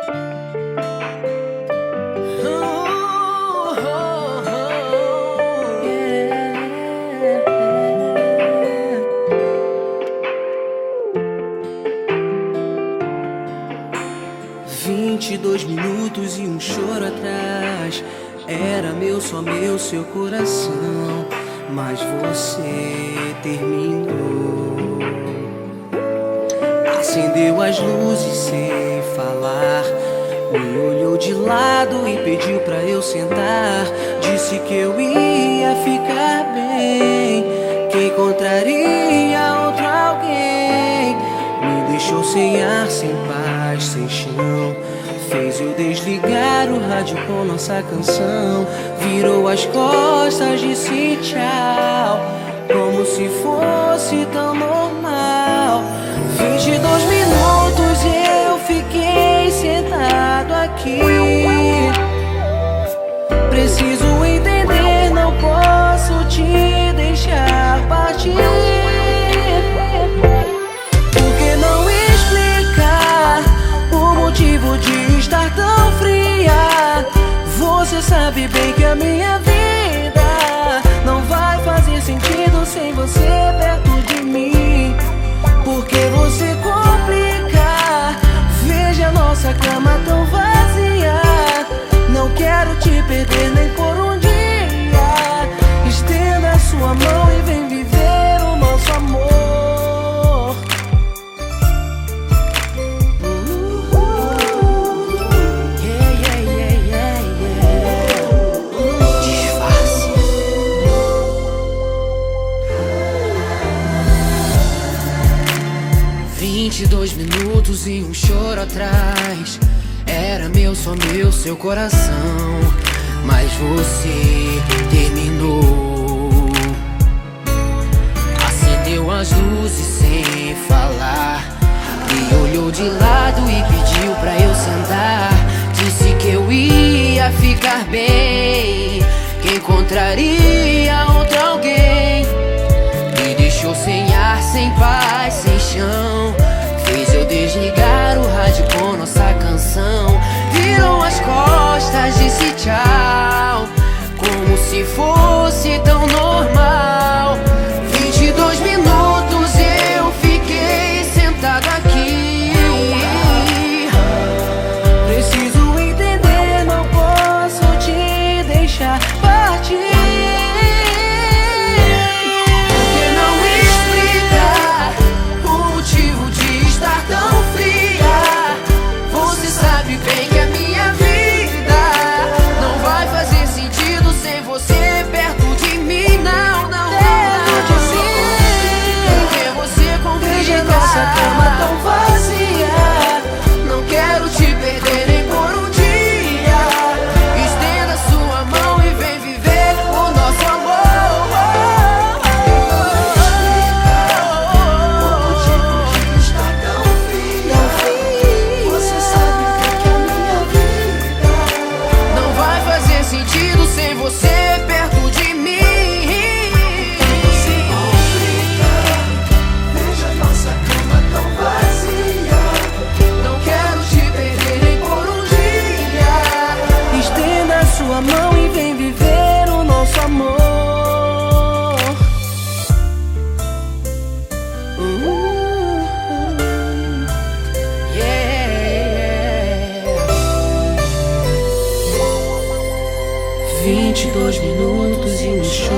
$22 e um choro atrás. Era meu, só meu, seu coração, mas você terminou. Acendeu as luzes sem falar, me olhou de lado e pediu pra eu sentar. Disse que eu ia ficar bem, que encontraria outro alguém. Me deixou sem ar, sem paz, sem chão. Fez eu desligar o rádio com nossa canção. Virou as costas, disse tchau, como se fosse tão normal. 22 minutos e eu fiquei sentado aqui. Preciso entender, não posso te deixar partir. Por que não explicar o motivo de estar tão fria? Você sabe bem que a minha vida não vai fazer sentido sem você perto de mim. Porque você complica, veja nossa cama tão vazia. Não quero te perder nem por um dia. Estenda a sua mão e vem viver o nosso amor. Disfarce. 22 minutos e um choro atrás. Era meu, só meu, seu coração, mas você terminou. Acendeu as luzes sem falar, me olhou de lado e pediu pra eu sentar. Disse que eu ia ficar bem, que encontraria outro alguém. Me deixou sem ar, sem paz, sem chão. Fez eu desligar o rádio com nossa canção. Virou as costas, disse tchau, como se fosse tão normal. 22 minutos eu fiquei sentado aqui. Preciso entender, não posso te deixar partir. Nossa cama tão vazia, não quero te perder nem por um dia. Estenda sua mão e vem viver o nosso amor. O motivo de estar tão fria. Você sabe que a minha vida não vai fazer sentido sem você perto de mim. Sua mão e vem viver o nosso amor. Yeah. 22 minutos e um choro.